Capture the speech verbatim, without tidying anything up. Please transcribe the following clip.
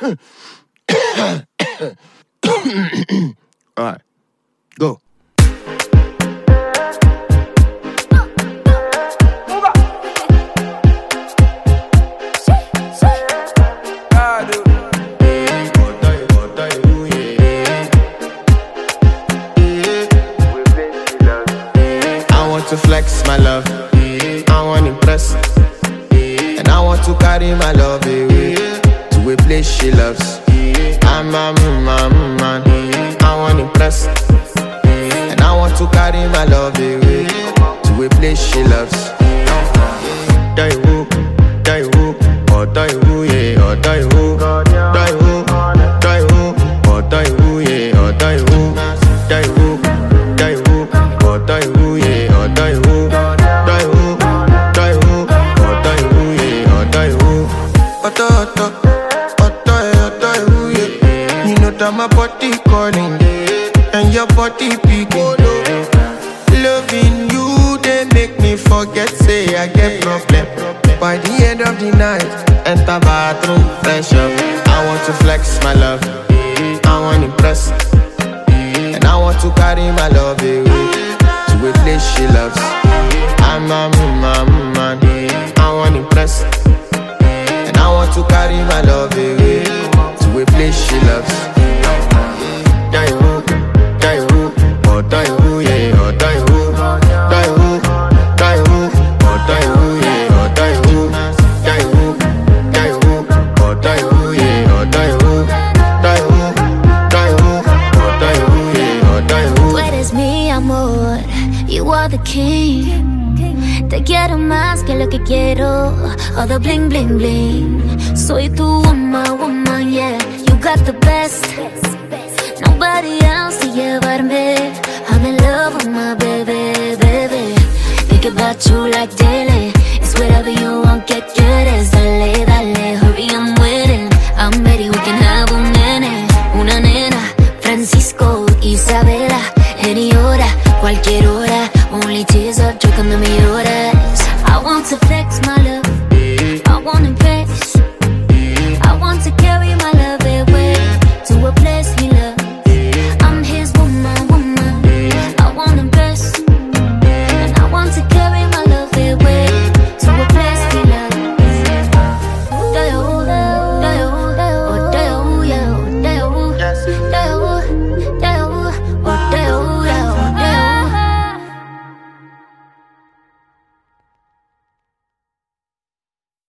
Alright, go. To flex my love, I want to impress, and I want to carry my love away to a place she loves. I'm a man, man, I want to impress, and I want to carry my love away to a place she loves. Die who, die who, or die who, yeah, or die who, die who, die who, or die who, yeah, or die who, die who, die who, or die who, yeah. Die who, die who, die who, or die who, yeah, or die who. Oto, oto, oto, oto, who, yeah. You know that my body calling, and your body picking. Loving you, they make me forget, say I get problem. By the end of the night, enter bathroom, fresh up. I want to flex my love, I want to impress, and I want to carry my love away to a place she loves. I'm a man, man, I want to impress, and I want to carry my love away to a place she loves. Die who, die who, or die who, yeah, or die who, die who, die who, or die who, yeah, or die who, die who, die who, or die who, yeah, or die who, die who, die who, or die who, yeah, or die who. Tú eres mi amor, you are the king. Te quiero más que lo que quiero, all the bling bling bling. Soy tu woman, woman, yeah. You got the best, nobody else to llevarme. I'm in love with my baby, baby. Think about you like daily. It's whatever you want.